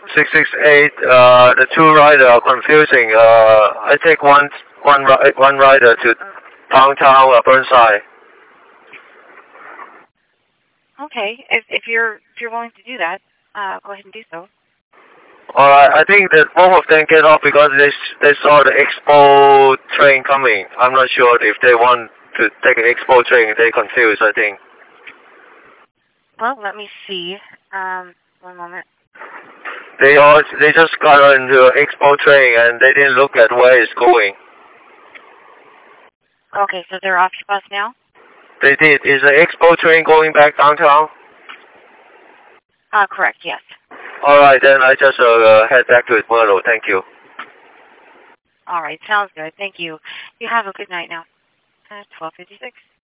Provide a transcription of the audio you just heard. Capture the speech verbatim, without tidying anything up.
six six eight, uh, the two rider are confusing. Uh, I take one, one, ri- one rider to downtown uh, Burnside. Okay, if if you're if you're willing to do that, uh, go ahead and do so. Alright, I think that both of them get off because they they saw the Expo train coming. I'm not sure if they want to take an Expo train. They confused, I think. Well, let me see. Um, one moment. They all they just got into an Expo train and they didn't look at where it's going. Okay, so they're off your bus now? They did. Is the Expo train going back downtown? Uh, correct, yes. Alright, then I just uh, head back to Myrtle. Thank you. All right, sounds good. Thank you. You have a good night now. Uh, twelve fifty-six.